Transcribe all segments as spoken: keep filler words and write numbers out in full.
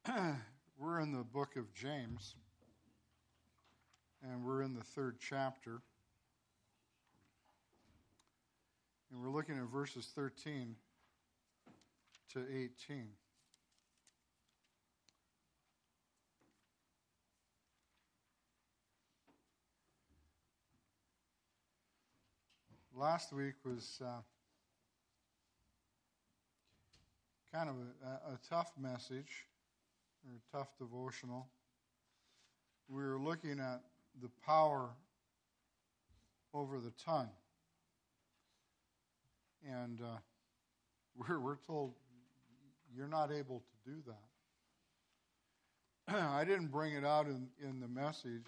We're in the book of James, and we're in the third chapter. And we're looking at verses thirteen to eighteen. Last week was uh, kind of a, a tough message, or a tough devotional. We were looking at the power over the tongue. And uh, we're, we're told you're not able to do that. I didn't bring it out in, in the message,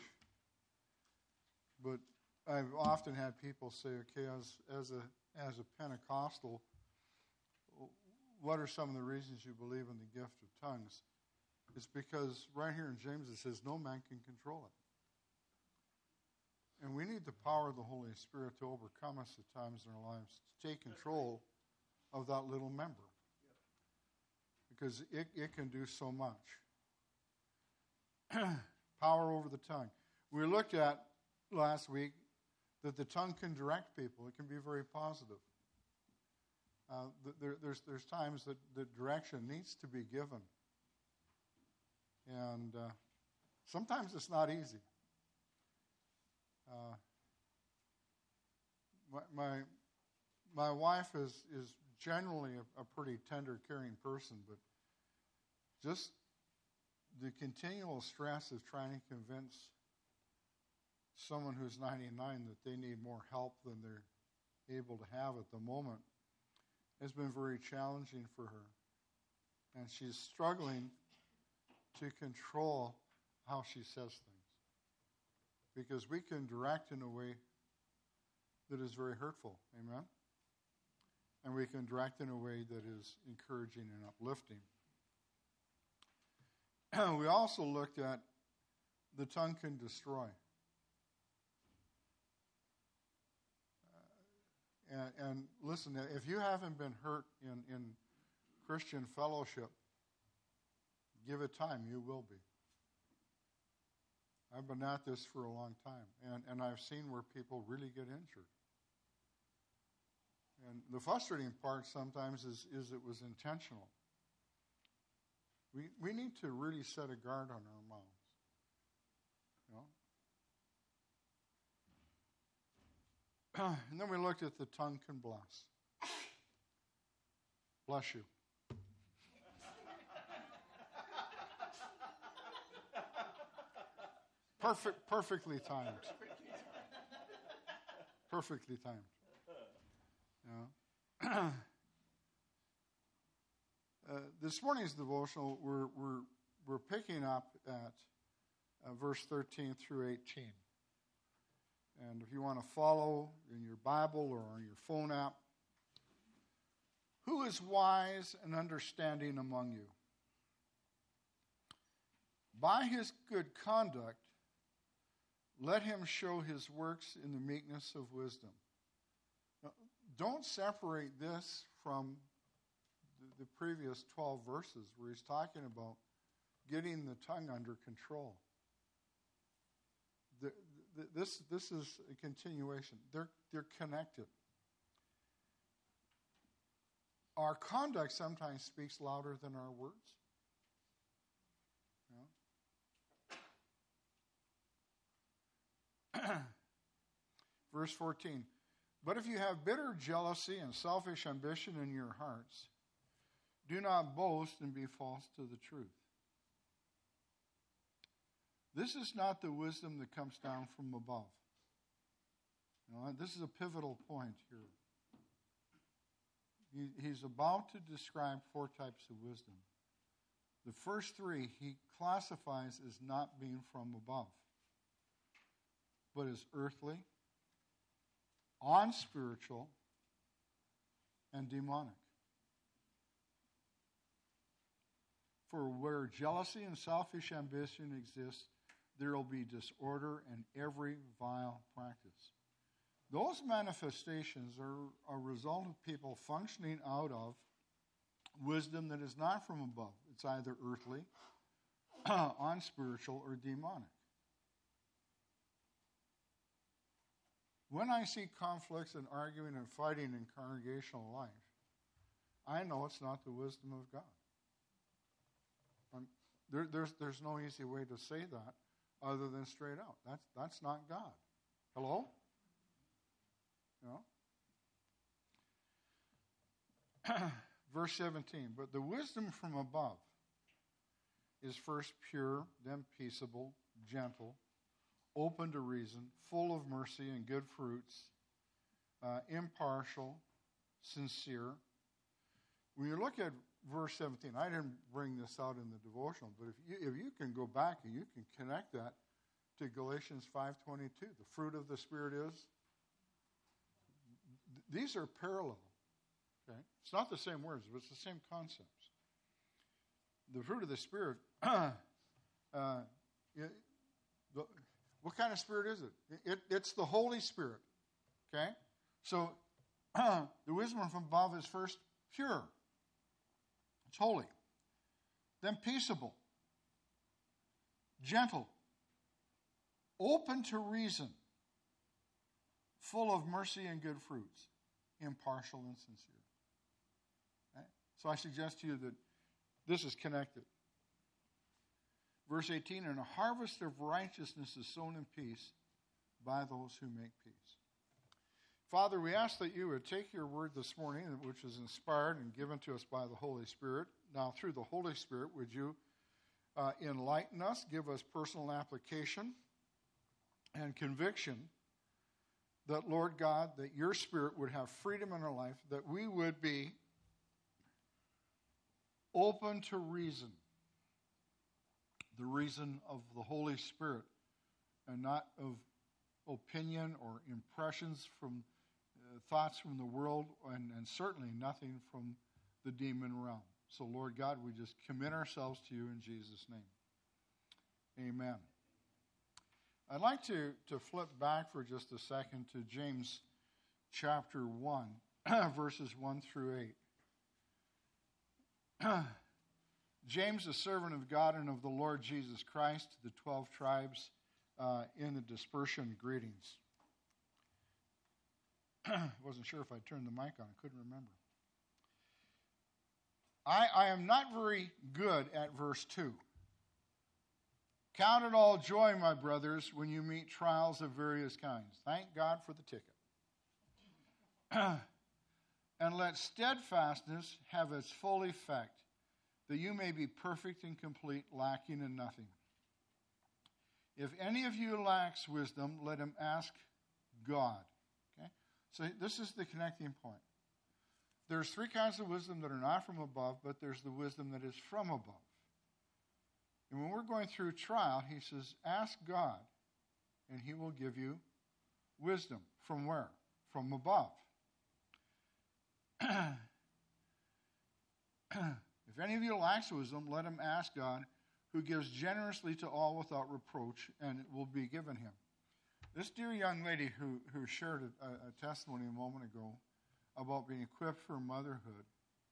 but I've often had people say, okay, as, as a as a Pentecostal, what are some of the reasons you believe in the gift of tongues? It's because right here in James it says no man can control it. And we need the power of the Holy Spirit to overcome us at times in our lives, to take control of that little member. Because it, it can do so much. Power over the tongue. We looked at last week that the tongue can direct people. It can be very positive. Uh, there, there's, there's times that the direction needs to be given. And uh, sometimes it's not easy. Uh, my, my my wife is is generally a, a pretty tender, caring person, but just the continual stress of trying to convince someone who's ninety-nine that they need more help than they're able to have at the moment has been very challenging for her, and she's struggling to control how she says things. Because we can direct in a way that is very hurtful. Amen? And we can direct in a way that is encouraging and uplifting. We also looked at the tongue can destroy. Uh, and, and listen, if you haven't been hurt in, in Christian fellowship, give it time, you will be. I've been at this for a long time, and, and I've seen where people really get injured. And the frustrating part sometimes is, is it was intentional. We we need to really set a guard on our mouths. You know? And then we looked at the tongue can bless. Bless you. Perfect, perfectly timed. Perfectly timed. Yeah. uh, this morning's devotional, we're we're we're picking up at uh, verse thirteen through eighteen. And if you want to follow in your Bible or on your phone app, who is wise and understanding among you? By his good conduct, let him show his works in the meekness of wisdom. Now, don't separate this from the, the previous twelve verses where he's talking about getting the tongue under control. The, the, this, this is a continuation. They're, they're connected. Our conduct sometimes speaks louder than our words. You know? Verse fourteen, but if you have bitter jealousy and selfish ambition in your hearts, do not boast and be false to the truth. This is not the wisdom that comes down from above. You know, this is a pivotal point here. He, he's about to describe four types of wisdom. The first three he classifies as not being from above, but is earthly, unspiritual, and demonic. For where jealousy and selfish ambition exist, there will be disorder and every vile practice. Those manifestations are a result of people functioning out of wisdom that is not from above. It's either earthly, unspiritual, or demonic. When I see conflicts and arguing and fighting in congregational life, I know it's not the wisdom of God. Um, there, there's, there's no easy way to say that other than straight out. That's, that's not God. Hello? No? Verse seventeen, but the wisdom from above is first pure, then peaceable, gentle, open to reason, full of mercy and good fruits, uh, impartial, sincere. When you look at verse seventeen, I didn't bring this out in the devotional, but if you, if you can go back and you can connect that to Galatians five twenty-two, the fruit of the Spirit is, these are parallel. Okay? It's not the same words, but it's the same concepts. The fruit of the Spirit, uh, it, the, what kind of Spirit is it? it? It's the Holy Spirit. Okay? So, uh, the wisdom from above is first pure. It's holy. Then peaceable. Gentle. Open to reason. Full of mercy and good fruits. Impartial and sincere. Okay? So I suggest to you that this is connected. Verse eighteen, and a harvest of righteousness is sown in peace by those who make peace. Father, we ask that you would take your word this morning, which is inspired and given to us by the Holy Spirit. Now, through the Holy Spirit, would you uh, enlighten us, give us personal application and conviction that, Lord God, that your Spirit would have freedom in our life, that we would be open to reason, the reason of the Holy Spirit, and not of opinion or impressions from uh, thoughts from the world, and, and certainly nothing from the demon realm. So, Lord God, we just commit ourselves to you in Jesus' name. Amen. I'd like to, to flip back for just a second to James chapter one, verses one through eight. James, a servant of God and of the Lord Jesus Christ, to the twelve tribes uh, in the dispersion, greetings. Wasn't sure if I turned the mic on. I couldn't remember. I, I am not very good at verse two. Count it all joy, my brothers, when you meet trials of various kinds. Thank God for the ticket. And let steadfastness have its full effect, that you may be perfect and complete, lacking in nothing. If any of you lacks wisdom, let him ask God. Okay? So this is the connecting point. There's three kinds of wisdom that are not from above, but there's the wisdom that is from above. And when we're going through trial, he says, ask God, and he will give you wisdom. From where? From above. If any of you lacks wisdom, let him ask God, who gives generously to all without reproach, and it will be given him. This dear young lady who, who shared a, a testimony a moment ago about being equipped for motherhood,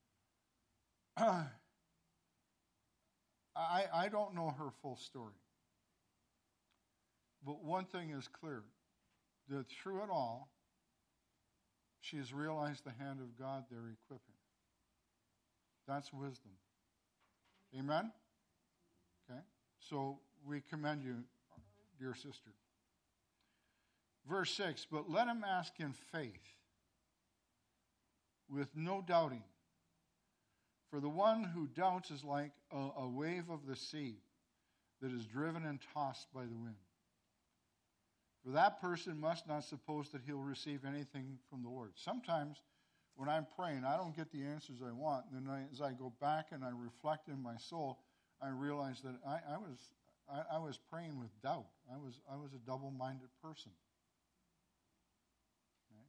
I, I don't know her full story. But one thing is clear, that through it all, she has realized the hand of God there equipping. That's wisdom. Amen? Okay? So we commend you, dear sister. Verse six, but let him ask in faith, with no doubting. For the one who doubts is like a, a wave of the sea that is driven and tossed by the wind. For that person must not suppose that he'll receive anything from the Lord. Sometimes when I'm praying, I don't get the answers I want. And then I, as I go back and I reflect in my soul, I realize that I, I was I, I was praying with doubt. I was I was a double-minded person. Okay?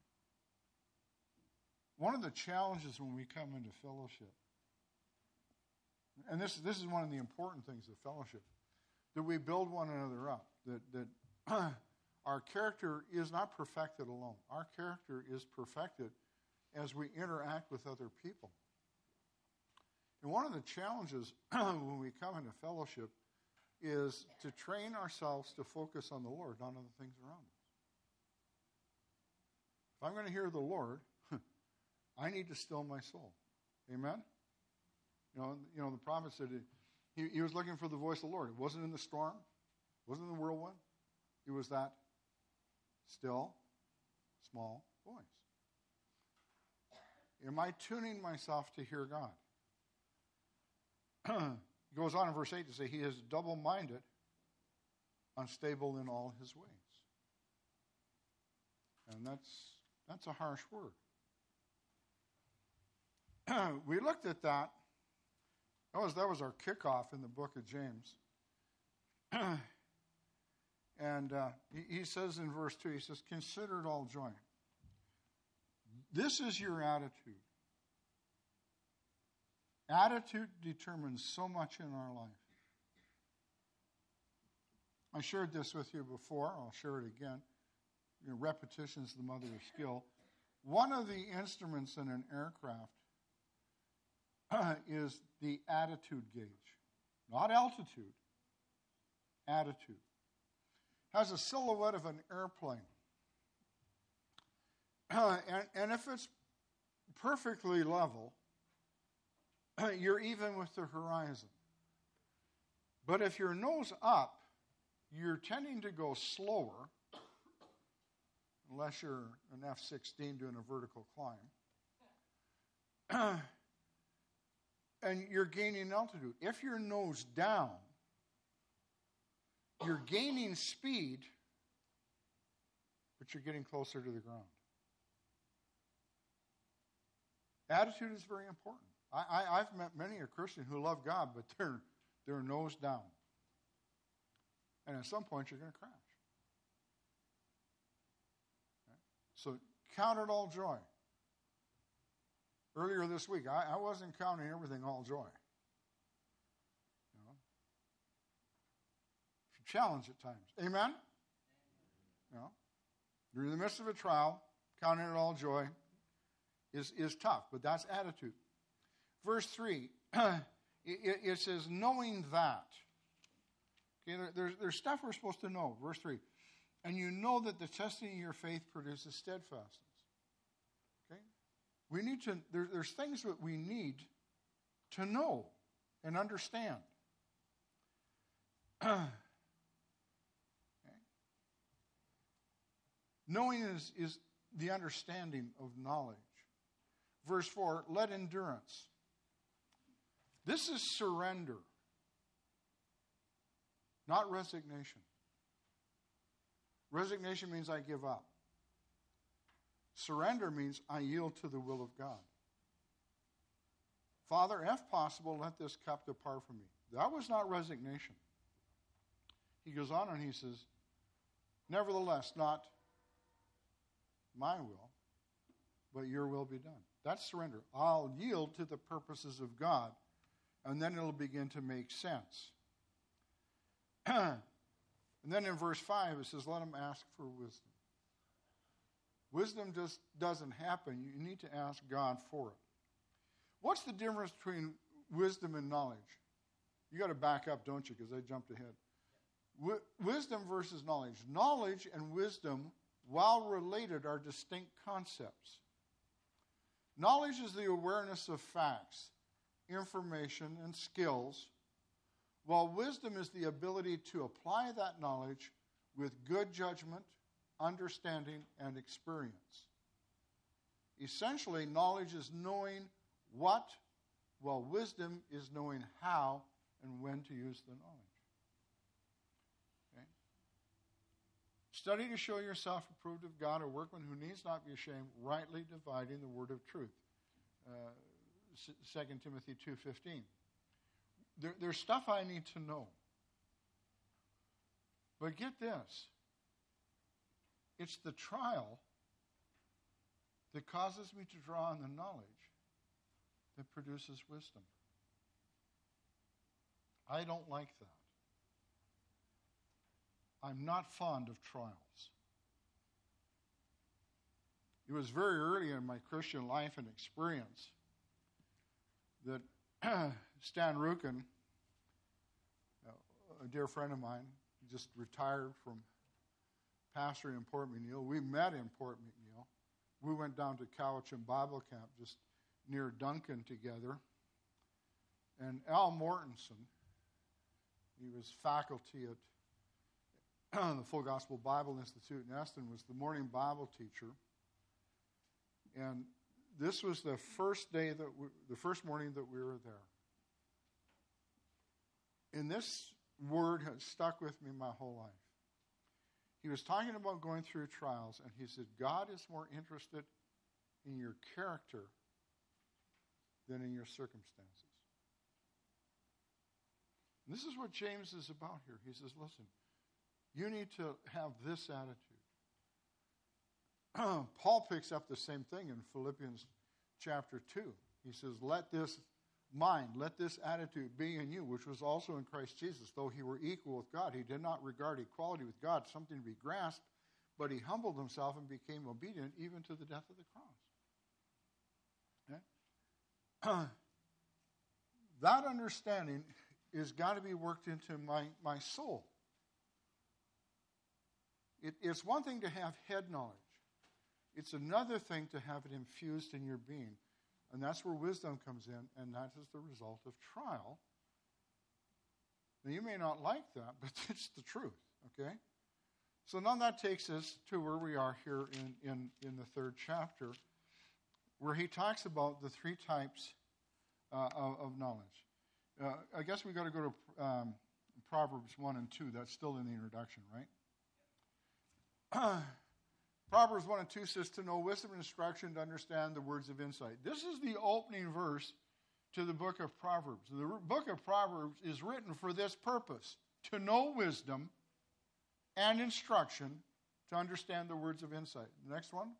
One of the challenges when we come into fellowship, and this this is one of the important things of fellowship, that we build one another up. That that our character is not perfected alone. Our character is perfected as we interact with other people. And one of the challenges when we come into fellowship is to train ourselves to focus on the Lord, not on the things around us. If I'm going to hear the Lord, I need to still my soul. Amen? You know, you know the prophet said he, he was looking for the voice of the Lord. It wasn't in the storm. It wasn't in the whirlwind. It was that still, small voice. Am I tuning myself to hear God? He goes on in verse eight to say, he is double-minded, unstable in all his ways. And that's that's a harsh word. We looked at that. That was, that was our kickoff in the book of James. And uh, he, he says in verse two, he says, consider it all joy. This is your attitude. Attitude determines so much in our life. I shared this with you before. I'll share it again. You know, repetition is the mother of skill. One of the instruments in an aircraft uh, is the attitude gauge. Not altitude. Attitude. Has a silhouette of an airplane. Uh, and, and if it's perfectly level, you're even with the horizon. But if your nose up, you're tending to go slower, unless you're an F sixteen doing a vertical climb. And you're gaining altitude. If you're nose down, you're gaining speed, but you're getting closer to the ground. Attitude is very important. I, I, I've met many a Christian who love God, but they're, they're nose down. And at some point, you're going to crash. Okay? So count it all joy. Earlier this week, I, I wasn't counting everything all joy. You know? It's a challenge at times. Amen? You know? You're in the midst of a trial, counting it all joy is, is tough, but that's attitude. Verse three, it, it says, knowing that. Okay, there, there's, there's stuff we're supposed to know. Verse three. And you know that the testing of your faith produces steadfastness. Okay? We need to, there, there's things that we need to know and understand. Okay? Knowing is, is the understanding of knowledge. Verse four, let endurance. This is surrender, not resignation. Resignation means I give up. Surrender means I yield to the will of God. Father, if possible, let this cup depart from me. That was not resignation. He goes on and he says, nevertheless, not my will, but your will be done. That's surrender. I'll yield to the purposes of God, and then it'll begin to make sense. And then in verse five, it says, let him ask for wisdom. Wisdom just doesn't happen. You need to ask God for it. What's the difference between wisdom and knowledge? You got to back up, don't you, because I jumped ahead. W- wisdom versus knowledge. Knowledge and wisdom, while related, are distinct concepts. Knowledge is the awareness of facts, information, and skills, while wisdom is the ability to apply that knowledge with good judgment, understanding, and experience. Essentially, knowledge is knowing what, while wisdom is knowing how and when to use the knowledge. Okay? Study to show yourself approved of God, a workman who needs not be ashamed, rightly dividing the word of truth. Uh, Second Timothy two fifteen. There, there's stuff I need to know. But get this. It's the trial that causes me to draw on the knowledge that produces wisdom. I don't like that. I'm not fond of trials. It was very early in my Christian life and experience that Stan Rukin, a dear friend of mine, just retired from pastoring in Port McNeill. We met in Port McNeill. We went down to Cowichan Bible Camp just near Duncan together. And Al Mortensen, he was faculty at the Full Gospel Bible Institute in Eston, was the morning Bible teacher. And this was the first day that we, the first morning that we were there. And this word has stuck with me my whole life. He was talking about going through trials, and he said, God is more interested in your character than in your circumstances. And this is what James is about here. He says, listen, you need to have this attitude. Paul picks up the same thing in Philippians chapter two. He says, let this mind, let this attitude be in you, which was also in Christ Jesus. Though he were equal with God, he did not regard equality with God something to be grasped, but he humbled himself and became obedient even to the death of the cross. Okay? That understanding is got to be worked into my, my soul. It, it's one thing to have head knowledge. It's another thing to have it infused in your being. And that's where wisdom comes in, and that is the result of trial. Now, you may not like that, but it's the truth, okay? So now that takes us to where we are here in, in, in the third chapter, where he talks about the three types uh, of, of knowledge. Uh, I guess we've got to go to um, Proverbs one and two. That's still in the introduction, right? Proverbs one and two says, to know wisdom and instruction, to understand the words of insight. This is the opening verse to the book of Proverbs. The book of Proverbs is written for this purpose, to know wisdom and instruction, to understand the words of insight. The next one.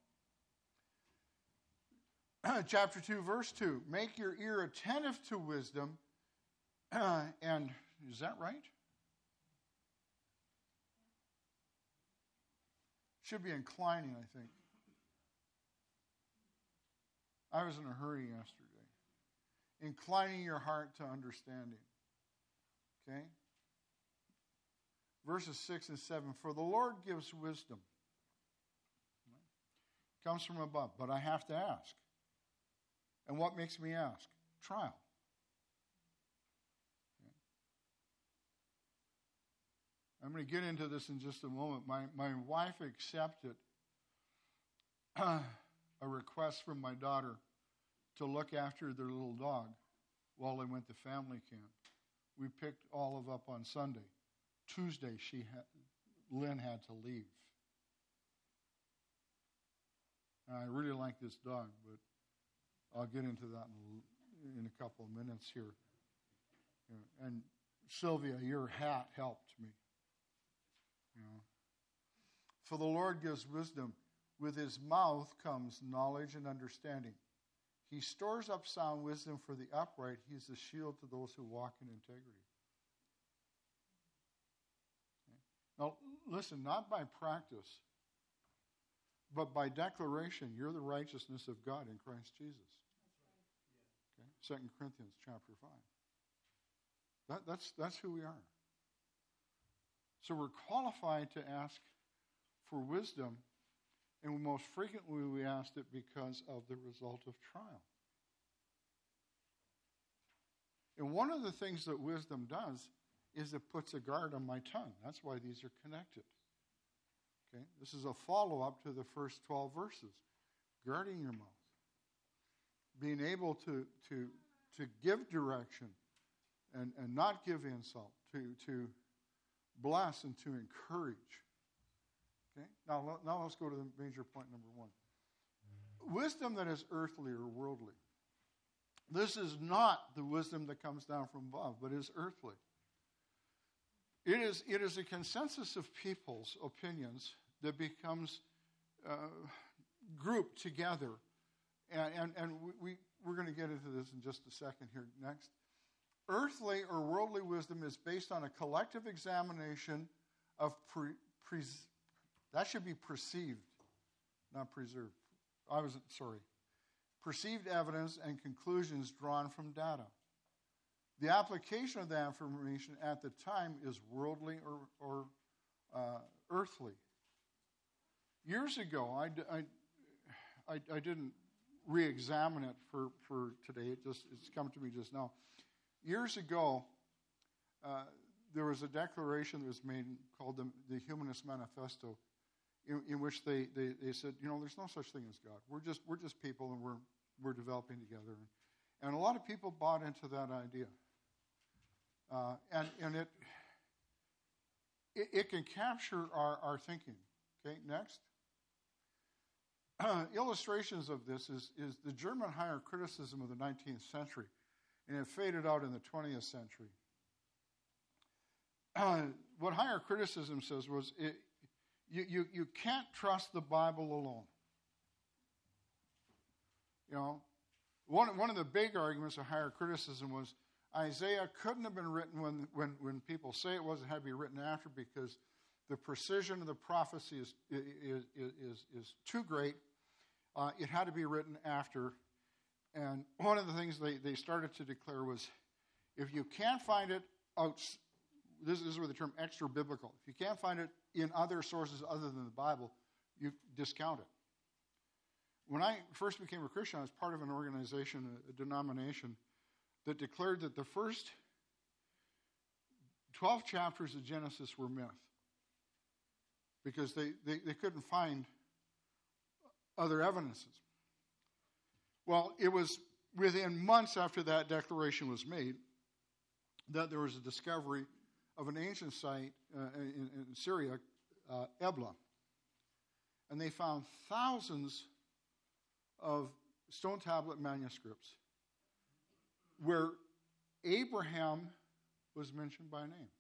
Chapter two, verse two. Make your ear attentive to wisdom. And, is that right? Should be inclining, I think. I was in a hurry yesterday. Inclining your heart to understanding. Okay? Verses six and seven. For the Lord gives wisdom. Comes from above. But I have to ask. And what makes me ask? Trial. I'm going to get into this in just a moment. My my wife accepted uh, a request from my daughter to look after their little dog while they went to family camp. We picked Olive up on Sunday. Tuesday, she had, Lynn had to leave. And I really like this dog, but I'll get into that in a, in a couple of minutes here. And Sylvia, your hat helped me. You know. For the Lord gives wisdom. With his mouth comes knowledge and understanding. He stores up sound wisdom for the upright. He is a shield to those who walk in integrity. Okay. Now, listen, not by practice, but by declaration, you're the righteousness of God in Christ Jesus. Okay. Second Corinthians chapter five. That, that's, that's who we are. So we're qualified to ask for wisdom, and most frequently we ask it because of the result of trial. And one of the things that wisdom does is it puts a guard on my tongue. That's why these are connected. Okay? This is a follow-up to the first twelve verses. Guarding your mouth. Being able to, to, to give direction and, and not give insult. To, to bless and to encourage. Okay? Now, now let's go to the major point number one. Wisdom that is earthly or worldly. This is not the wisdom that comes down from above, but is earthly. It is, it is a consensus of people's opinions that becomes uh, grouped together. And, and, and we, we're going to get into this in just a second here next. Earthly or worldly wisdom is based on a collective examination of, pre, pre, that should be perceived, not preserved. I was, sorry. Perceived evidence and conclusions drawn from data. The application of that information at the time is worldly or, or uh, earthly. Years ago, I, I, I, I didn't re-examine it for, for today. It just it's come to me just now. Years ago, uh, there was a declaration that was made called the, the Humanist Manifesto, in, in which they, they, they said, you know, there's no such thing as God. We're just we're just people, and we're we're developing together. And a lot of people bought into that idea. Uh, and and it, it it can capture our, our thinking. Okay, next. Uh, illustrations of this is, is the German higher criticism of the nineteenth century, and it faded out in the twentieth century. Uh, what higher criticism says was it, you, you, you can't trust the Bible alone. You know, one, one of the big arguments of higher criticism was Isaiah couldn't have been written when, when, when people say it was. It had to be written after because the precision of the prophecy is, is, is, is too great. Uh, it had to be written after. And one of the things they, they started to declare was, if you can't find it out, this is where the term extra-biblical, if you can't find it in other sources other than the Bible, you discount it. When I first became a Christian, I was part of an organization, a, a denomination, that declared that the first twelve chapters of Genesis were myth. Because they, they, they couldn't find other evidences. Well, it was within months after that declaration was made that there was a discovery of an ancient site uh, in, in Syria, uh, Ebla. And they found thousands of stone tablet manuscripts where Abraham was mentioned by name.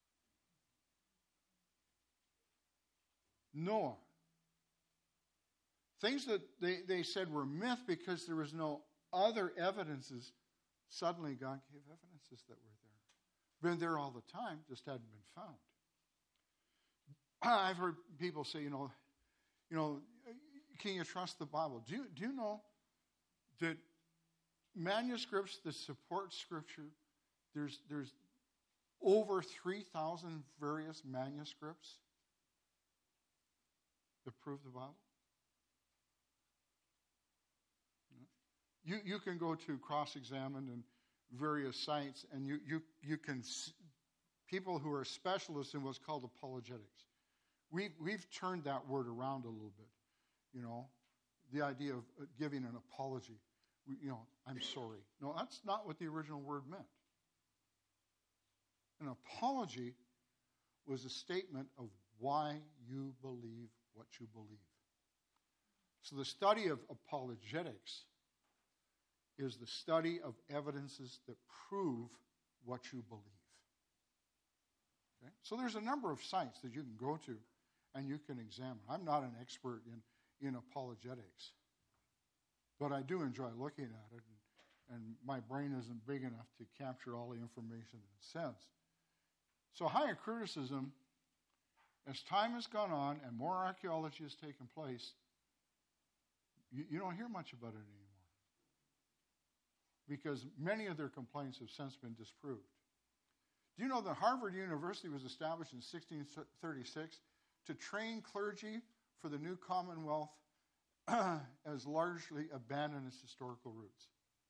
Noah. Things that they, they said were myth because there was no other evidences. Suddenly God gave evidences that were there. Been there all the time, just hadn't been found. I've heard people say, you know, you know, can you trust the Bible? Do you, do you know that manuscripts that support Scripture, there's, there's over three thousand various manuscripts that prove the Bible? You you can go to Cross-Examine and various sites, and you, you, you can see people who are specialists in what's called apologetics. We've, we've turned that word around a little bit, you know, the idea of giving an apology. We, you know, I'm sorry. No, that's not what the original word meant. An apology was a statement of why you believe what you believe. So the study of apologetics is the study of evidences that prove what you believe. Okay? So there's a number of sites that you can go to and you can examine. I'm not an expert in, in apologetics, but I do enjoy looking at it, and, and my brain isn't big enough to capture all the information that it says. So higher criticism, as time has gone on and more archaeology has taken place, you, you don't hear much about it anymore, because many of their complaints have since been disproved. Do you know that Harvard University was established in sixteen thirty-six to train clergy for the new Commonwealth as largely abandoned its historical roots?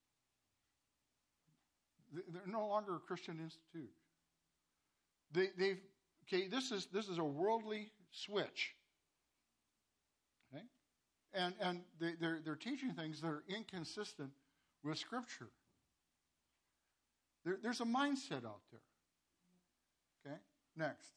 They're no longer a Christian institute. They, they've okay. This is this is a worldly switch. Okay, and and they, they're they're teaching things that are inconsistent with Scripture. There, there's a mindset out there. Okay, next.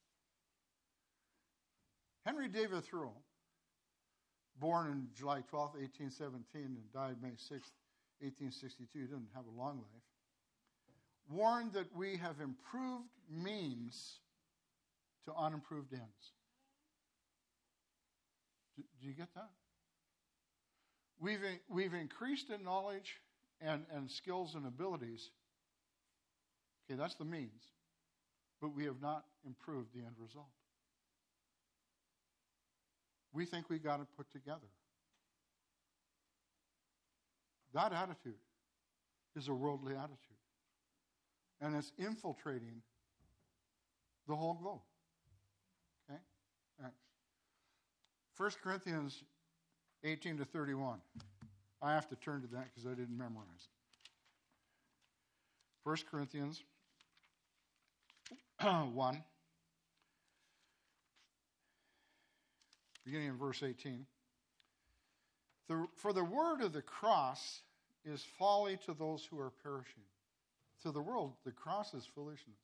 Henry David Thoreau, born on July twelfth, eighteen seventeen, and died May sixth, eighteen sixty-two, he didn't have a long life, warned that we have improved means to unimproved ends. Do, do you get that? We've, we've increased in knowledge and, and skills and abilities. Okay, that's the means. But we have not improved the end result. We think we got it put together. That attitude is a worldly attitude. and it's infiltrating the whole globe. Okay? Next. First Corinthians eighteen to thirty-one. I have to turn to that because I didn't memorize it. First Corinthians one, beginning in verse eighteen. The, for the word of the cross is folly to those who are perishing. To the world, the cross is foolishness.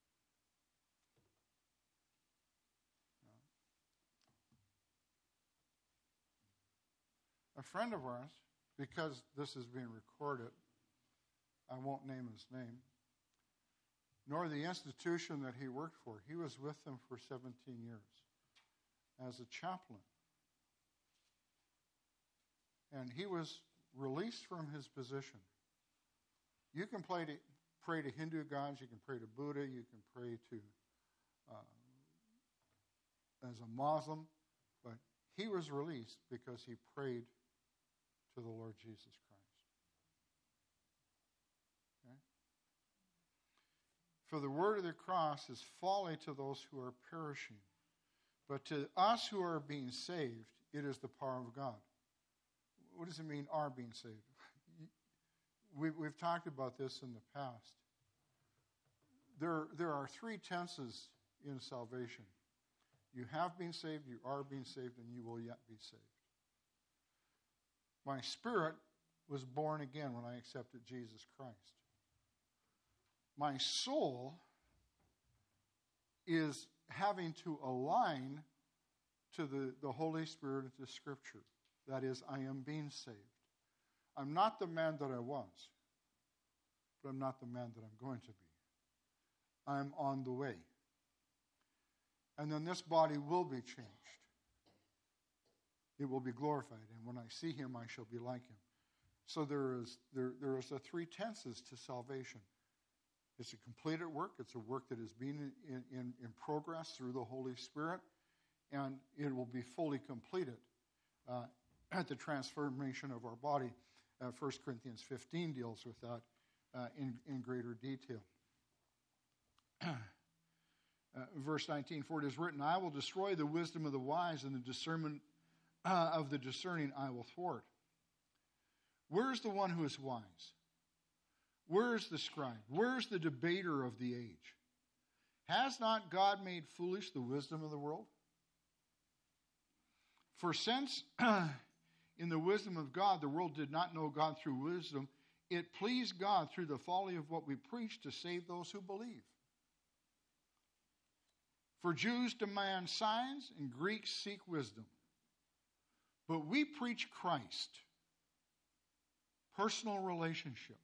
A friend of ours, because this is being recorded, I won't name his name, nor the institution that he worked for. He was with them for seventeen years as a chaplain. And he was released from his position. You can pray to, pray to Hindu gods, you can pray to Buddha, you can pray to, uh, as a Muslim, but he was released because he prayed to the Lord Jesus Christ. Okay? For the word of the cross is folly to those who are perishing, but to us who are being saved, it is the power of God. What does it mean, are being saved? We've, we've talked about this in the past. There, there are three tenses in salvation. You have been saved, you are being saved, and you will yet be saved. My spirit was born again when I accepted Jesus Christ. My soul is having to align to the, the Holy Spirit of the Scripture. That is, I am being saved. I'm not the man that I was, but I'm not the man that I'm going to be. I'm on the way. And then this body will be changed. It will be glorified, and when I see him, I shall be like him. So there is there there is a three tenses to salvation. It's a completed work. It's a work that is being in, in, in progress through the Holy Spirit, and it will be fully completed uh, at the transformation of our body. Uh, First Corinthians fifteen deals with that uh, in, in greater detail. uh, verse nineteen, for it is written, I will destroy the wisdom of the wise, and the discernment uh, of the discerning I will thwart. Where's the one who is wise? Where's the scribe? Where's the debater of the age? Has not God made foolish the wisdom of the world? For since in the wisdom of God, the world did not know God through wisdom, it pleased God through the folly of what we preach to save those who believe. For Jews demand signs and Greeks seek wisdom. But we preach Christ, personal relationship.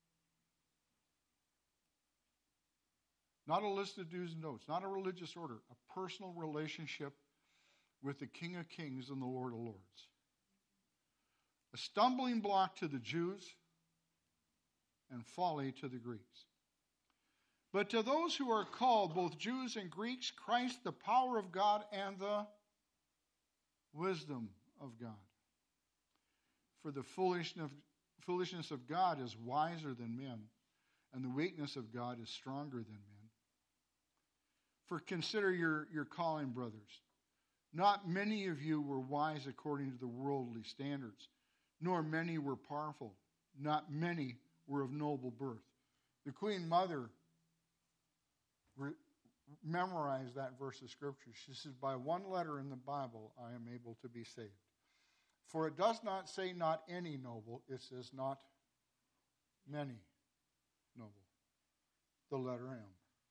Not a list of do's and don'ts, not a religious order, a personal relationship with the King of Kings and the Lord of Lords. A stumbling block to the Jews and folly to the Greeks. But to those who are called, both Jews and Greeks, Christ, the power of God and the wisdom of God. For the foolishness of, foolishness of God is wiser than men, and the weakness of God is stronger than men. For consider your, your calling, brothers. Not many of you were wise according to the worldly standards, nor many were powerful. Not many were of noble birth. The Queen Mother re- memorized that verse of Scripture. She says, by one letter in the Bible, I am able to be saved. For it does not say not any noble, it says not many noble. The letter M.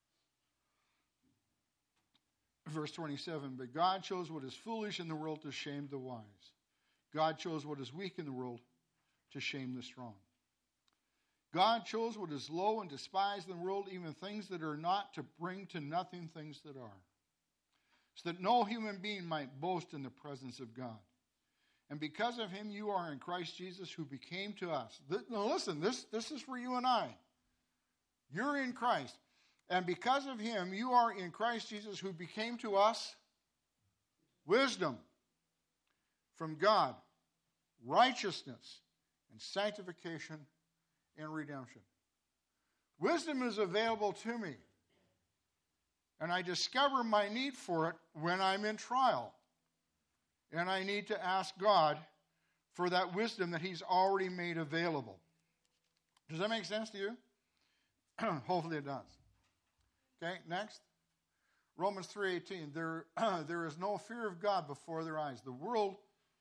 Verse twenty-seven, but God chose what is foolish in the world to shame the wise. God chose what is weak in the world to shame the strong. God chose what is low and despised in the world, even things that are not, to bring to nothing things that are, so that no human being might boast in the presence of God. And because of him you are in Christ Jesus, who became to us. This, now listen, this, this is for you and I. You're in Christ. And because of him, you are in Christ Jesus, who became to us wisdom from God, righteousness, and sanctification and redemption. Wisdom is available to me. And I discover my need for it when I'm in trial. And I need to ask God for that wisdom that he's already made available. Does that make sense to you? Hopefully it does. Okay, next. Romans three eighteen. There, there is no fear of God before their eyes. The world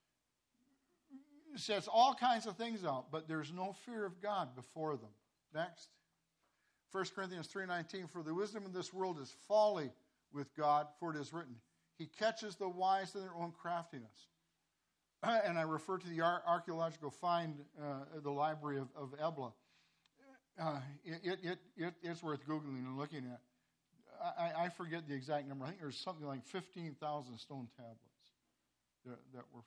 sets all kinds of things out, but there's no fear of God before them. Next. First Corinthians three nineteen. For the wisdom of this world is folly with God, for it is written, he catches the wise in their own craftiness. And I refer to the ar- archaeological find, uh, the library of, of Ebla. Uh, it, it, it, it's worth Googling and looking at. I, I forget the exact number. I think there's something like fifteen thousand stone tablets that, that were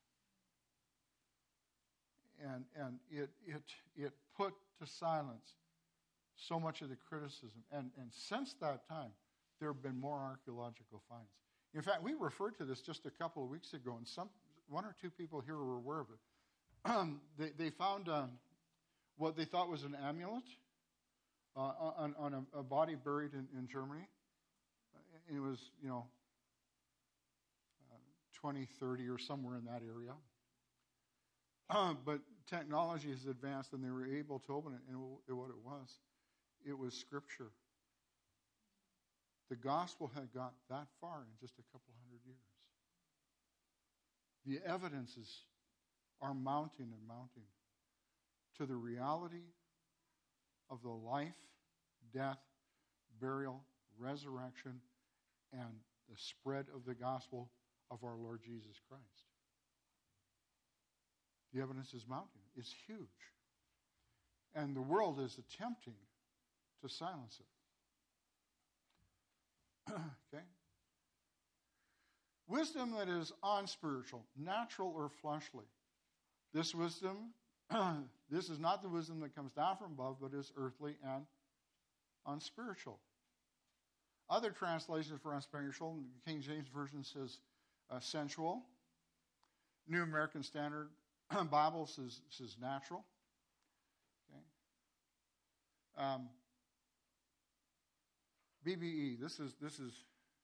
found. And, and it, it, it put to silence so much of the criticism. And, and since that time, there have been more archaeological finds. In fact, we referred to this just a couple of weeks ago, and some one or two people here were aware of it. Um, they, they found uh, what they thought was an amulet uh, on, on a, a body buried in, in Germany. It was, you know, uh, twenty, thirty or somewhere in that area. Uh, but technology has advanced, and they were able to open it, and what it was, it was Scripture. The gospel had got that far in just a couple hundred years. The evidences are mounting and mounting to the reality of the life, death, burial, resurrection, and the spread of the gospel of our Lord Jesus Christ. The evidence is mounting. It's huge. And the world is attempting to silence it. Okay? Wisdom that is unspiritual, natural or fleshly. This wisdom, this is not the wisdom that comes down from above, but is earthly and unspiritual. Other translations for unspiritual, the King James Version says uh, sensual. New American Standard Bible says, says natural. Okay. Um, B B E, this is, this is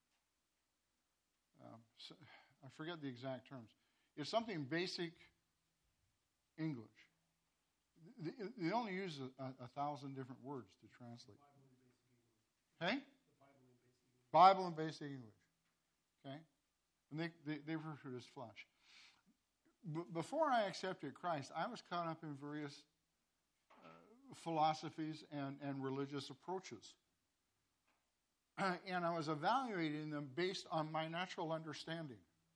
um, I forget the exact terms. It's something basic English. They, they only use a, a, a thousand different words to translate. Hey? Bible and basic English. Okay? And they, they, they refer to it as flesh. B- before I accepted Christ, I was caught up in various uh, philosophies and, and religious approaches. Uh, and I was evaluating them based on my natural understanding.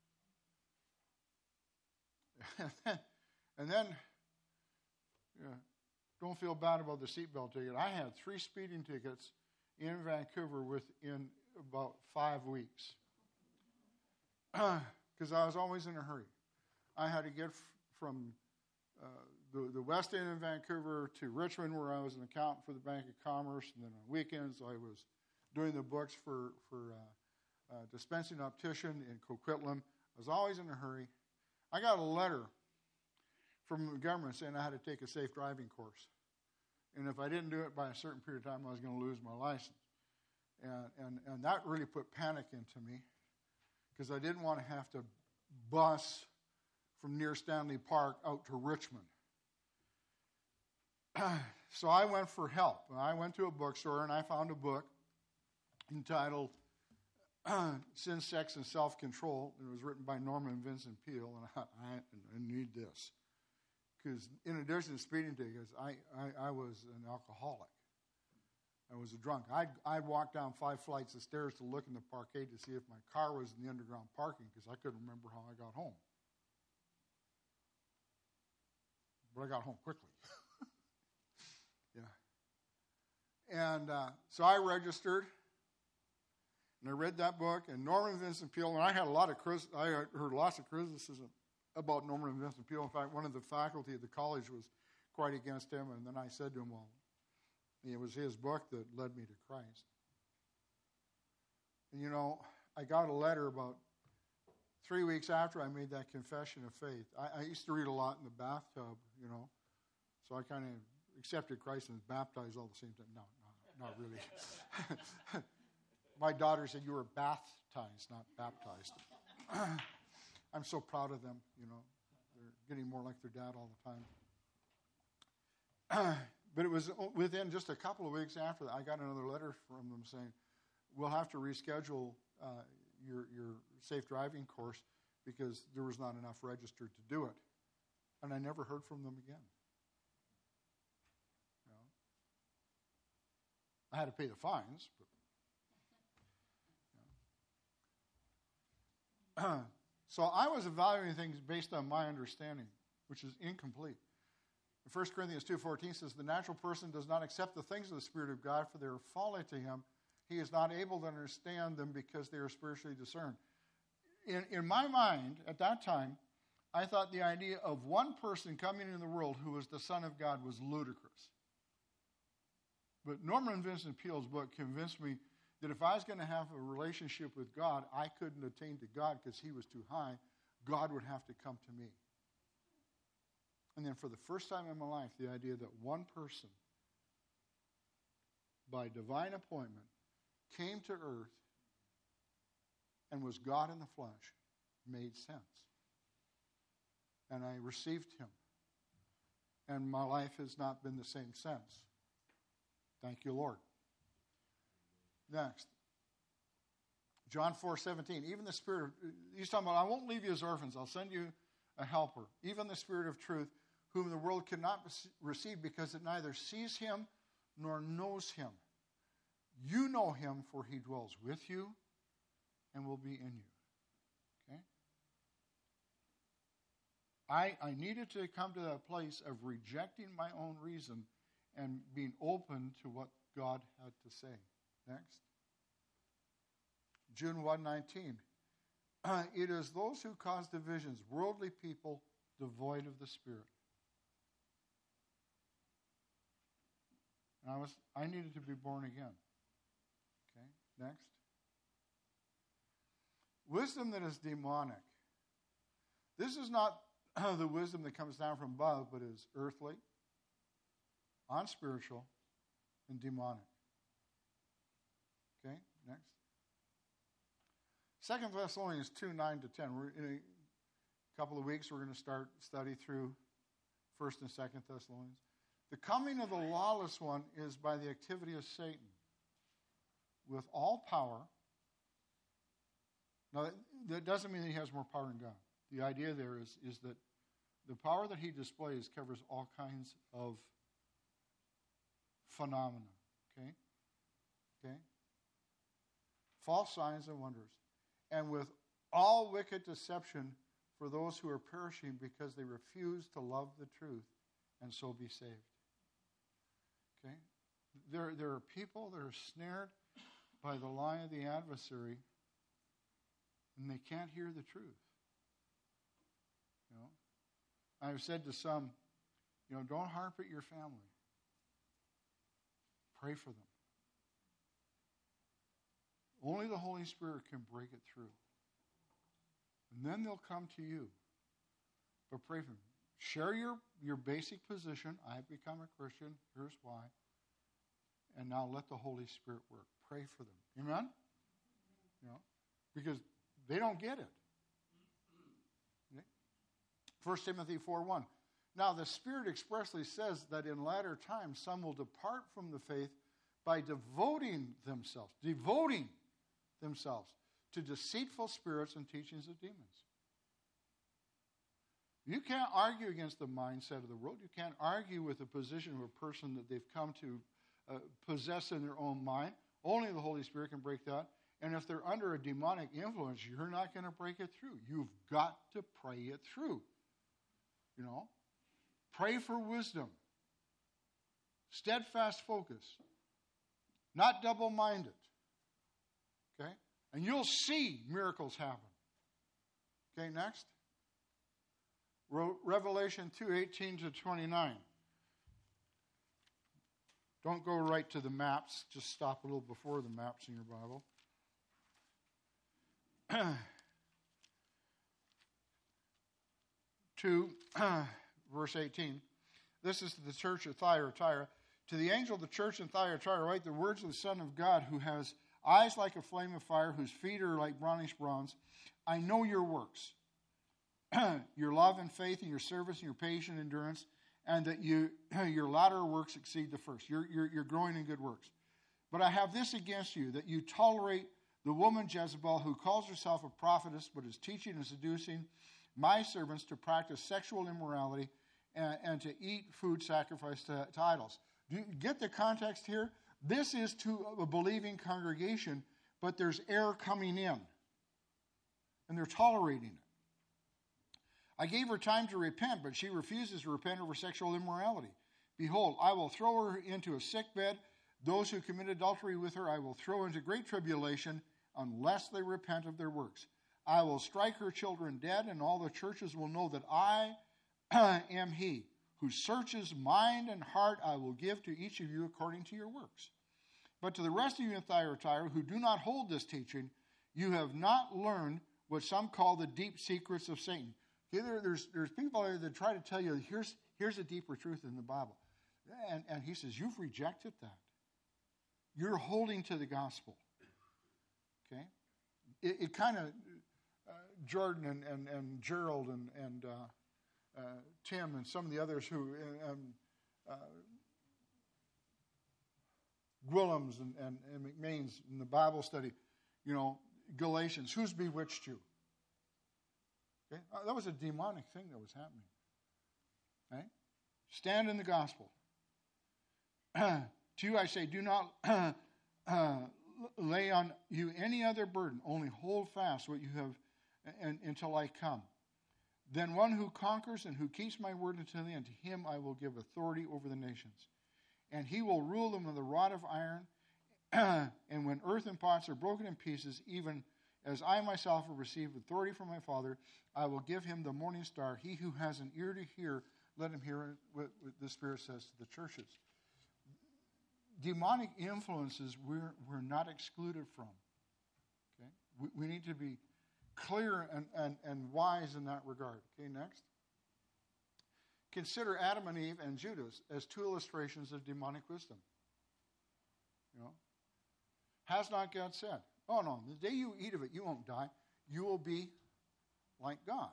And then, yeah, don't feel bad about the seatbelt ticket. I had three speeding tickets in Vancouver within about five weeks. Because I was always in a hurry. I had to get f- from uh, the, the West End in Vancouver to Richmond, where I was an accountant for the Bank of Commerce. And then on weekends, I was doing the books for, for uh, uh, Dispensing Optician in Coquitlam. I was always in a hurry. I got a letter from the government saying I had to take a safe driving course. And if I didn't do it by a certain period of time, I was going to lose my license. And, and, and that really put panic into me because I didn't want to have to bus from near Stanley Park out to Richmond. So I went for help. I went to a bookstore and I found a book entitled Sin, Sex, and Self-Control. It was written by Norman Vincent Peale, and I, I, I need this. Because in addition to speeding tickets, I, I, I was an alcoholic. I was a drunk. I'd, I'd walk down five flights of stairs to look in the parkade to see if my car was in the underground parking because I couldn't remember how I got home. But I got home quickly. Yeah. And uh, so I registered, and I read that book, and Norman Vincent Peale, and I had a lot of I heard lots of criticism about Norman Vincent Peale. In fact, one of the faculty at the college was quite against him, and then I said to him, well, it was his book that led me to Christ. And, you know, I got a letter about three weeks after I made that confession of faith. I, I used to read a lot in the bathtub, you know, so I kind of accepted Christ and was baptized all the same time. No, no, not really. My daughter said, you were baptized, not baptized. I'm so proud of them, you know. They're getting more like their dad all the time. But it was within just a couple of weeks after that, I got another letter from them saying, we'll have to reschedule uh, your, your safe driving course because there was not enough registered to do it. And I never heard from them again. You know? I had to pay the fines, but you know. So I was evaluating things based on my understanding, which is incomplete. First Corinthians two fourteen says, the natural person does not accept the things of the Spirit of God, for they are folly to him. He is not able to understand them because they are spiritually discerned. In, in my mind, at that time, I thought the idea of one person coming into the world who was the Son of God was ludicrous. But Norman Vincent Peale's book convinced me that if I was going to have a relationship with God, I couldn't attain to God because he was too high. God would have to come to me. And then for the first time in my life, the idea that one person, by divine appointment, came to earth and was God in the flesh made sense. And I received him. And my life has not been the same since. Thank you, Lord. Next. John four seventeen. Even the Spirit of, he's talking about, I won't leave you as orphans. I'll send you a helper. Even the Spirit of truth, whom the world cannot receive because it neither sees him nor knows him. You know him, for he dwells with you and will be in you. Okay? I, I needed to come to that place of rejecting my own reason and being open to what God had to say. Next. June first nineteen. Uh, it is those who cause divisions, worldly people devoid of the Spirit. And I was I needed to be born again. Okay, next. Wisdom that is demonic. This is not the wisdom that comes down from above, but is earthly, unspiritual, and demonic. Okay, next. Second Thessalonians two, nine to ten. We're in a couple of weeks, we're going to start study through First and Second Thessalonians. The coming of the lawless one is by the activity of Satan with all power. Now, that doesn't mean that he has more power than God. The idea there is, is that the power that he displays covers all kinds of phenomena. Okay? Okay? False signs and wonders. And with all wicked deception for those who are perishing because they refuse to love the truth and so be saved. Okay? There, there are people that are snared by the lie of the adversary and they can't hear the truth. You know? I've said to some, you know, don't harp at your family. Pray for them. Only the Holy Spirit can break it through. And then they'll come to you. But pray for them. Share your, your basic position. I've become a Christian. Here's why. And now let the Holy Spirit work. Pray for them. Amen? You know, because they don't get it. Okay? First Timothy four one. Now the Spirit expressly says that in latter times some will depart from the faith by devoting themselves, devoting themselves to deceitful spirits and teachings of demons. You can't argue against the mindset of the world. You can't argue with the position of a person that they've come to uh, possess in their own mind. Only the Holy Spirit can break that. And if they're under a demonic influence, you're not going to break it through. You've got to pray it through. You know? Pray for wisdom. Steadfast focus. Not double-minded. Okay? And you'll see miracles happen. Okay, next. Revelation two, eighteen to twenty-nine. Don't go right to the maps. Just stop a little before the maps in your Bible. two, verse eighteen. This is the church of Thyatira. To the angel of the church in Thyatira write the words of the Son of God, who has eyes like a flame of fire, whose feet are like brownish bronze. I know your works, your love and faith and your service and your patient endurance, and that you your latter works exceed the first. You're, you're, you're growing in good works. But I have this against you, that you tolerate the woman Jezebel, who calls herself a prophetess, but is teaching and seducing my servants to practice sexual immorality and, and to eat food sacrificed to, to idols. Do you get the context here? This is to a believing congregation, but there's error coming in, and they're tolerating it. I gave her time to repent, but she refuses to repent of her sexual immorality. Behold, I will throw her into a sickbed. Those who commit adultery with her I will throw into great tribulation unless they repent of their works. I will strike her children dead, and all the churches will know that I am he who searches mind and heart. I will give to each of you according to your works. But to the rest of you in Thyatira who do not hold this teaching, you have not learned what some call the deep secrets of Satan. Okay, there, there's, there's people there that try to tell you, here's, here's a deeper truth in the Bible. And, and he says, you've rejected that. You're holding to the gospel. Okay? It, it kind of, uh, Jordan and, and, and Gerald and, and uh, uh, Tim and some of the others who, um, uh, Gwillams and, and, and McMains in the Bible study, you know, Galatians, who's bewitched you? Okay? Uh, that was a demonic thing that was happening. Right? Stand in the gospel. To you I say, do not uh, lay on you any other burden, only hold fast what you have and, until I come. Then one who conquers and who keeps my word until the end, to him I will give authority over the nations. And he will rule them with a rod of iron. And when earthen pots are broken in pieces, even as I myself have received authority from my Father, I will give him the morning star. He who has an ear to hear, let him hear what, what the Spirit says to the churches. Demonic influences we're, we're not excluded from. Okay? We, we need to be clear and, and, and wise in that regard. Okay, next. Consider Adam and Eve and Judas as two illustrations of demonic wisdom. You know, has not God said, oh no, the day you eat of it, you won't die. You will be like God.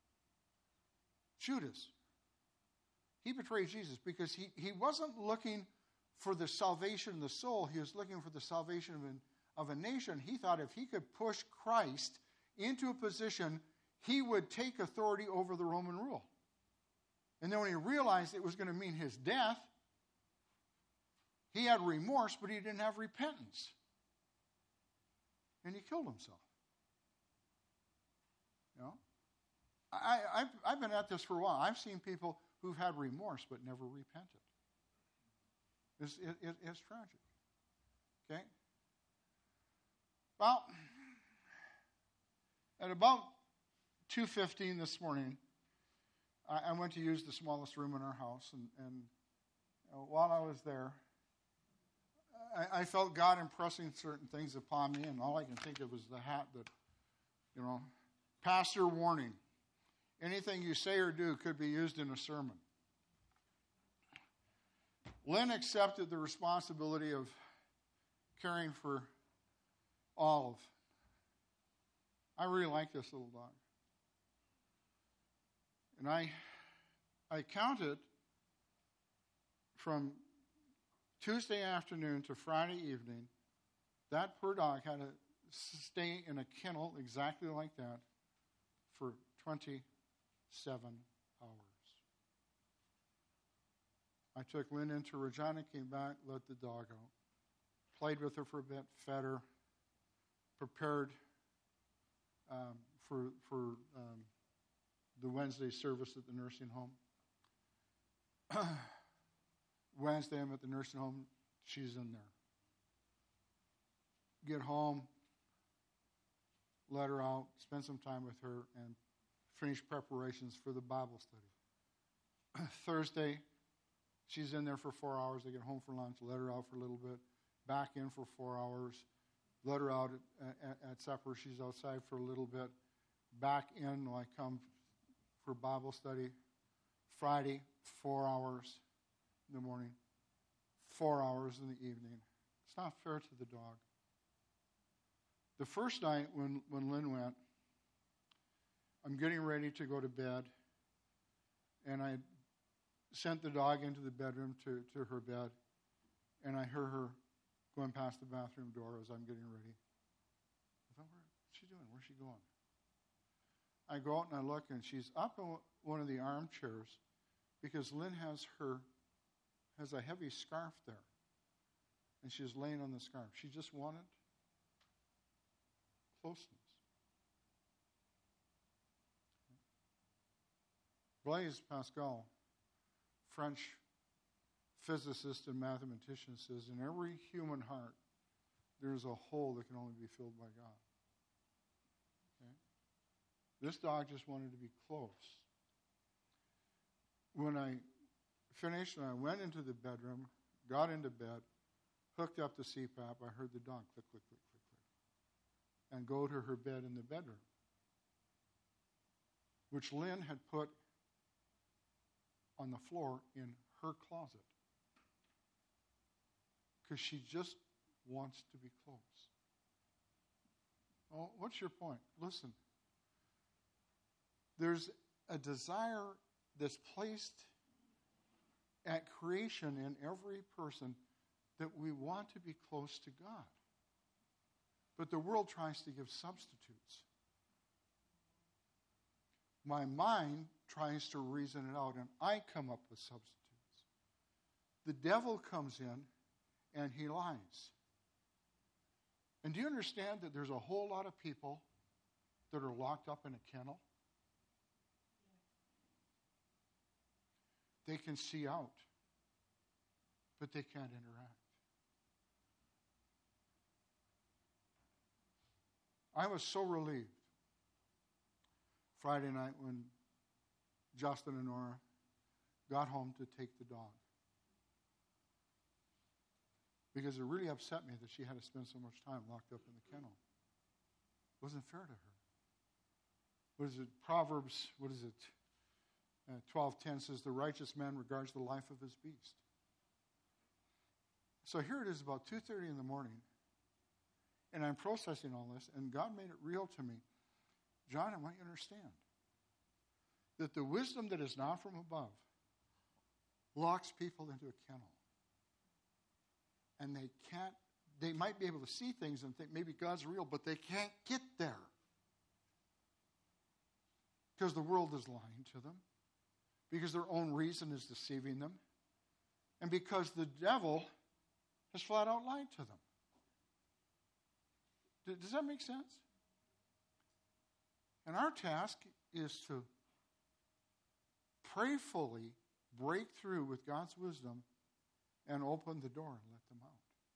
Judas, he betrayed Jesus because he, he wasn't looking for the salvation of the soul. He was looking for the salvation of, an, of a nation. He thought if he could push Christ into a position, he would take authority over the Roman rule. And then when he realized it was going to mean his death, he had remorse, but he didn't have repentance. And he killed himself. You know? I, I've, I've been at this for a while. I've seen people who've had remorse but never repented. It's, it, it, it's tragic. Okay? Well, at about two fifteen this morning, I, I went to use the smallest room in our house, and, and you know, while I was there, I, I felt God impressing certain things upon me, and all I can think of was the hat that, you know, pastor warning. Anything you say or do could be used in a sermon. Lynn accepted the responsibility of caring for Olive. I really like this little dog. And I, I counted from Tuesday afternoon to Friday evening, that poor dog had to stay in a kennel exactly like that for twenty-seven hours. I took Lynn into Regina, came back, let the dog out. Played with her for a bit, fed her, prepared um, for, for um, the Wednesday service at the nursing home. Wednesday, I'm at the nursing home. She's in there. Get home, let her out, spend some time with her, and finish preparations for the Bible study. Thursday, she's in there for four hours. I get home for lunch, let her out for a little bit, back in for four hours, let her out at, at, at supper. She's outside for a little bit, back in when I come for Bible study. Friday, four hours in the morning, four hours in the evening. It's not fair to the dog. The first night when, when Lynn went, I'm getting ready to go to bed, and I sent the dog into the bedroom to, to her bed, and I heard her going past the bathroom door as I'm getting ready. I thought, what's she doing? Where's she going? I go out and I look, and she's up in one of the armchairs because Lynn has her has a heavy scarf there, and she's laying on the scarf. She just wanted closeness. Blaise Pascal, French physicist and mathematician, says, in every human heart, there's a hole that can only be filled by God. Okay? This dog just wanted to be close. When I finished and I went into the bedroom, got into bed, hooked up the C PAP, I heard the dog click, click, click, click, click, and go to her bed in the bedroom, which Lynn had put on the floor in her closet because she just wants to be close. Well, what's your point? Listen, there's a desire that's placed at creation in every person that we want to be close to God. But the world tries to give substitutes. My mind tries to reason it out, and I come up with substitutes. The devil comes in, and he lies. And do you understand that there's a whole lot of people that are locked up in a kennel? They can see out, but they can't interact. I was so relieved Friday night when Justin and Nora got home to take the dog, because it really upset me that she had to spend so much time locked up in the kennel. It wasn't fair to her. What is it? Proverbs, what is it? Uh, twelve ten says, the righteous man regards the life of his beast. So here it is about two thirty in the morning, and I'm processing all this, and God made it real to me. John, I want you to understand that the wisdom that is not from above locks people into a kennel. And they can't, they might be able to see things and think maybe God's real, but they can't get there. Because the world is lying to them. Because their own reason is deceiving them. And because the devil has flat out lied to them. Does that make sense? And our task is to prayerfully break through with God's wisdom and open the door and let them out.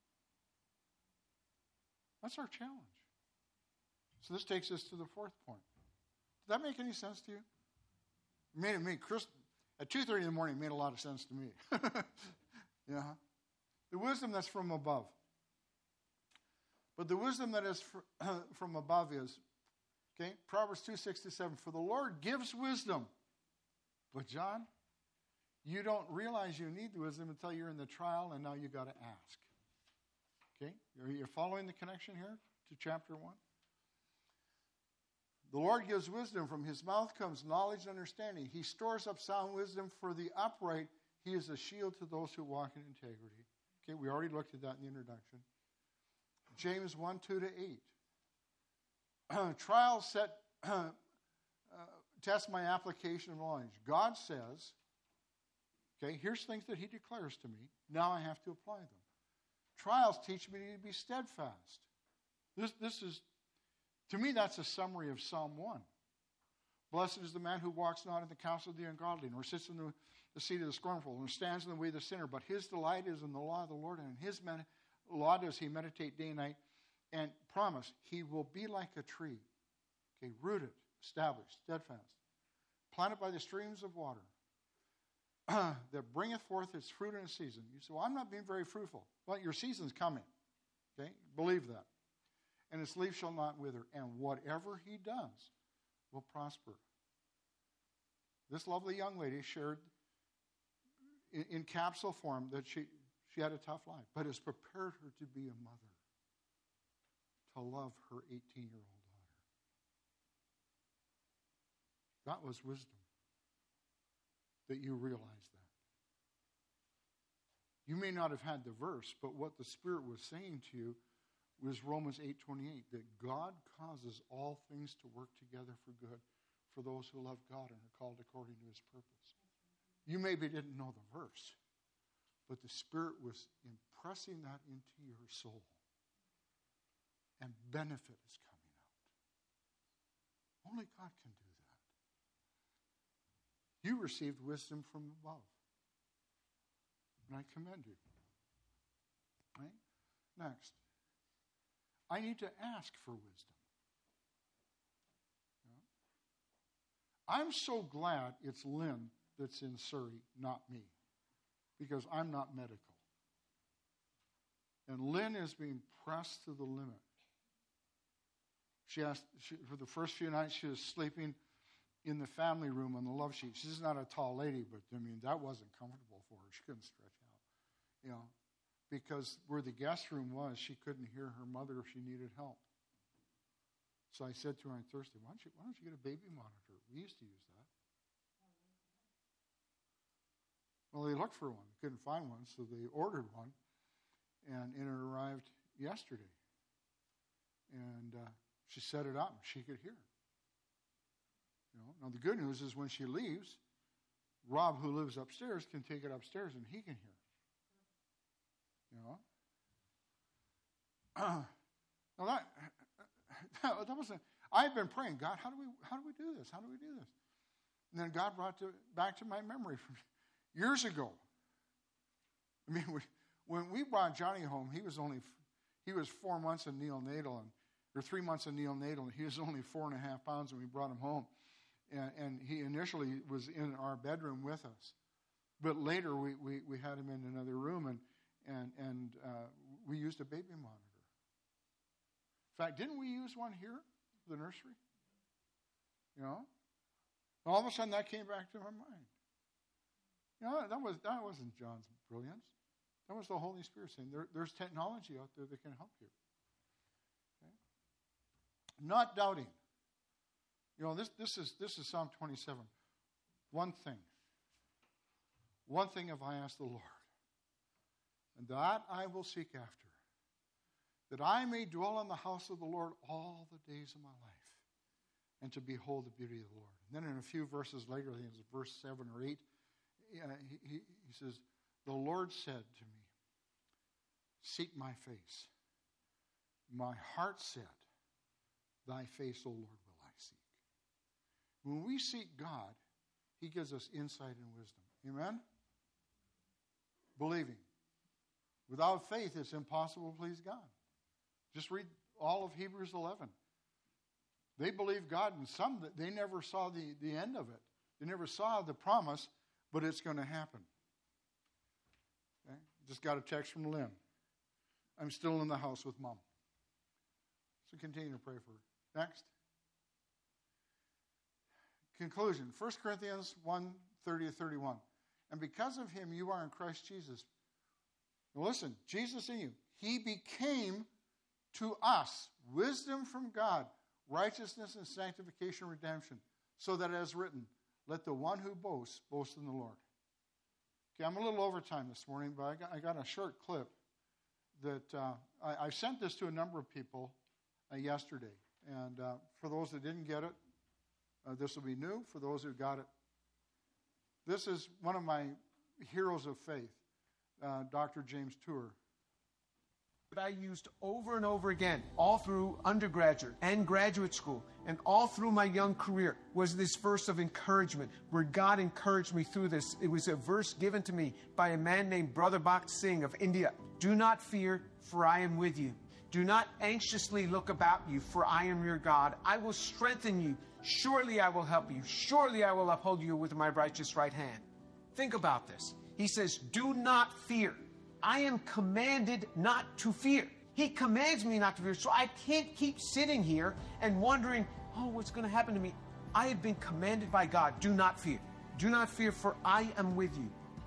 That's our challenge. So this takes us to the fourth point. Did that make any sense to you? It made it made Chris at two thirty in the morning. It made a lot of sense to me. Yeah, the wisdom that's from above. But the wisdom that is fr- from above is, okay, Proverbs two sixty-seven. For the Lord gives wisdom, but John, you don't realize you need the wisdom until you're in the trial, and now you got to ask. Okay, are you following the connection here to chapter one? The Lord gives wisdom. From his mouth comes knowledge and understanding. He stores up sound wisdom for the upright. He is a shield to those who walk in integrity. Okay, we already looked at that in the introduction. James one, two to eight. Trials set, uh, test my application of knowledge. God says, okay, here's things that he declares to me. Now I have to apply them. Trials teach me to be steadfast. This, this is, to me, that's a summary of Psalm one. Blessed is the man who walks not in the counsel of the ungodly, nor sits in the, the seat of the scornful, nor stands in the way of the sinner. But his delight is in the law of the Lord, and in his man, law does he meditate day and night. And promise, he will be like a tree, okay, rooted, established, steadfast, planted by the streams of water, that bringeth forth its fruit in its season. You say, well, I'm not being very fruitful. Well, your season's coming. Okay? Believe that. And its leaf shall not wither. And whatever he does will prosper. This lovely young lady shared in, in capsule form that she, She had a tough life, but it's prepared her to be a mother, to love her eighteen-year-old daughter. That was wisdom, that you realize that. You may not have had the verse, but what the Spirit was saying to you was Romans eight twenty-eight, that God causes all things to work together for good for those who love God and are called according to his purpose. You maybe didn't know the verse, but the Spirit was impressing that into your soul. And benefit is coming out. Only God can do that. You received wisdom from above. And I commend you. Right? Next. I need to ask for wisdom. I'm so glad it's Lynn that's in Surrey, not me, because I'm not medical. And Lynn is being pressed to the limit. She asked, she, for the first few nights, she was sleeping in the family room on the love sheet. She's not a tall lady, but I mean, that wasn't comfortable for her. She couldn't stretch out, you know, because where the guest room was, she couldn't hear her mother if she needed help. So I said to her on Thursday, why don't you, why don't you get a baby monitor? We used to use that. Well, they looked for one. Couldn't find one, so they ordered one. And, and it arrived yesterday. And uh, she set it up, and she could hear. You know, now the good news is when she leaves, Rob, who lives upstairs, can take it upstairs, and he can hear. You know? Uh, now that... That wasn't. I've been praying, God, how do we how do we do this? How do we do this? And then God brought to, back to my memory from years ago. I mean, we, when we brought Johnny home, he was only he was four months in neonatal, and or three months in neonatal, and he was only four and a half pounds when we brought him home, and, and he initially was in our bedroom with us, but later we we, we had him in another room, and and and uh, we used a baby monitor. In fact, didn't we use one here, the nursery? You know? All of a sudden, that came back to my mind. You know, that, was, that wasn't John's brilliance. That was the Holy Spirit saying, there, there's technology out there that can help you. Okay? Not doubting. You know, this, this, is, this is Psalm twenty-seven. One thing. One thing have I asked the Lord, and that I will seek after, that I may dwell in the house of the Lord all the days of my life, and to behold the beauty of the Lord. And then in a few verses later, I think it's verse seven or eight, uh, he, he, he says, the Lord said to me, seek my face. My heart said, thy face, O Lord, will I seek. When we seek God, he gives us insight and wisdom. Amen? Believing. Without faith, it's impossible to please God. Just read all of Hebrews eleven. They believed God, and some, they never saw the, the end of it. They never saw the promise, but it's going to happen. Okay? Just got a text from Lynn. I'm still in the house with Mom. So continue to pray for her. Next. Conclusion. First Corinthians one, thirty to thirty-one. And because of him, you are in Christ Jesus. Now listen, Jesus in you. He became to us wisdom from God, righteousness and sanctification, redemption, so that as written, let the one who boasts, boast in the Lord. Okay, I'm a little over time this morning, but I got, I got a short clip that uh, I, I sent this to a number of people uh, yesterday. And uh, for those that didn't get it, uh, this will be new. For those who got it, this is one of my heroes of faith, uh, Doctor James Tour. That I used over and over again, all through undergraduate and graduate school, and all through my young career, was this verse of encouragement, where God encouraged me through this. It was a verse given to me by a man named Brother Bakht Singh of India. Do not fear, for I am with you. Do not anxiously look about you, for I am your God. I will strengthen you. Surely I will help you. Surely I will uphold you with my righteous right hand. Think about this. He says, do not fear. I am commanded not to fear. He commands me not to fear. So I can't keep sitting here and wondering, oh, what's going to happen to me? I have been commanded by God, do not fear. Do not fear, for I am with you.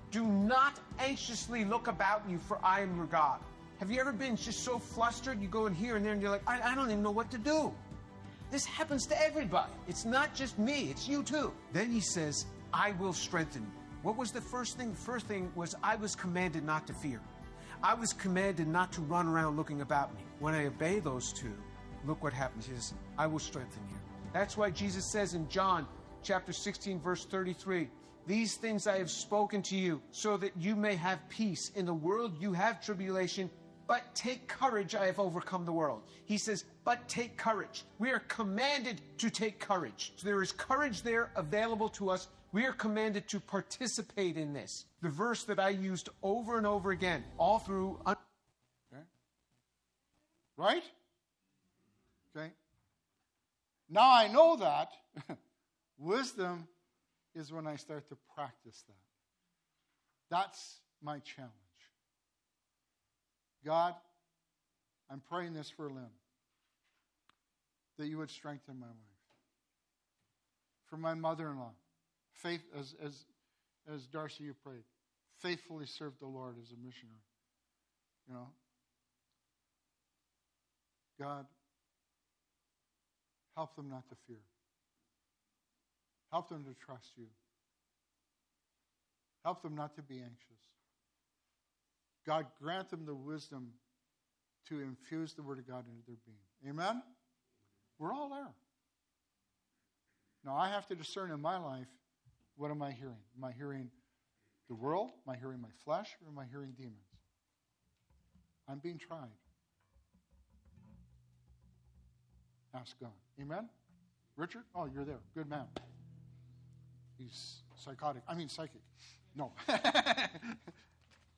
Do not anxiously look about you, for I am your God. Have you ever been just so flustered, you go in here and there and you're like, I, I don't even know what to do. This happens to everybody. It's not just me, it's you too. Then he says, I will strengthen you. What was the first thing? The first thing was I was commanded not to fear. I was commanded not to run around looking about me. When I obey those two, look what happens. He says, I will strengthen you. That's why Jesus says in John chapter sixteen, verse thirty-three, these things I have spoken to you, so that you may have peace. In the world you have tribulation, but take courage, I have overcome the world. He says, but take courage. We are commanded to take courage. So there is courage there available to us. We are commanded to participate in this. The verse that I used over and over again, all through... Un- okay. Right? Okay. Now I know that. Wisdom is when I start to practice that. That's my challenge. God, I'm praying this for Lynn, that you would strengthen my wife. For my mother-in-law, faith, as, as, as Darcy, you prayed, faithfully served the Lord as a missionary. You know, God, help them not to fear. Help them to trust you. Help them not to be anxious. God, grant them the wisdom to infuse the Word of God into their being. Amen? We're all there. Now, I have to discern in my life, what am I hearing? Am I hearing the world? Am I hearing my flesh? Or am I hearing demons? I'm being tried. Ask God. Amen? Richard? Oh, you're there. Good man. He's psychotic. I mean psychic. No.